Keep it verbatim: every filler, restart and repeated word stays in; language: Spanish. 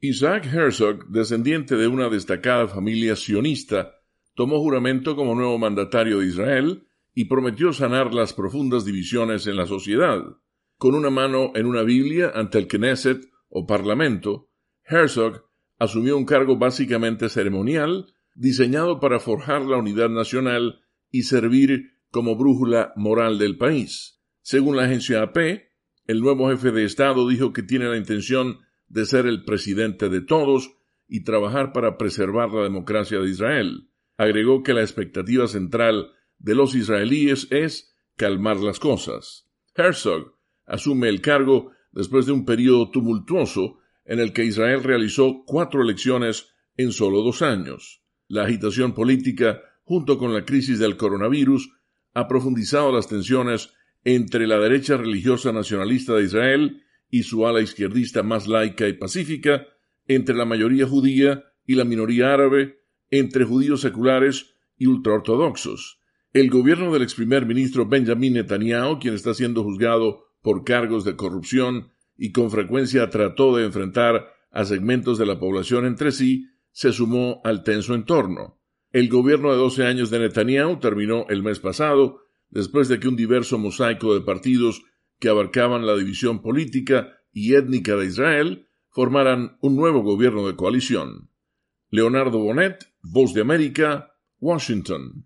Isaac Herzog, descendiente de una destacada familia sionista, tomó juramento como nuevo mandatario de Israel y prometió sanar las profundas divisiones en la sociedad. Con una mano en una Biblia ante el Knesset o Parlamento, Herzog asumió un cargo básicamente ceremonial, diseñado para forjar la unidad nacional y servir como brújula moral del país. Según la agencia A P, el nuevo jefe de Estado dijo que tiene la intención de ser el presidente de todos y trabajar para preservar la democracia de Israel. Agregó que la expectativa central de los israelíes es calmar las cosas. Herzog asume el cargo después de un periodo tumultuoso en el que Israel realizó cuatro elecciones en solo dos años. La agitación política, junto con la crisis del coronavirus, ha profundizado las tensiones entre la derecha religiosa nacionalista de Israel y su ala izquierdista más laica y pacífica, entre la mayoría judía y la minoría árabe, entre judíos seculares y ultraortodoxos. El gobierno del ex primer ministro Benjamin Netanyahu, quien está siendo juzgado por cargos de corrupción y con frecuencia trató de enfrentar a segmentos de la población entre sí, se sumó al tenso entorno. El gobierno de doce años de Netanyahu terminó el mes pasado, después de que un diverso mosaico de partidos que abarcaban la división política y étnica de Israel formaran un nuevo gobierno de coalición. Leonardo Bonet, Voz de América, Washington.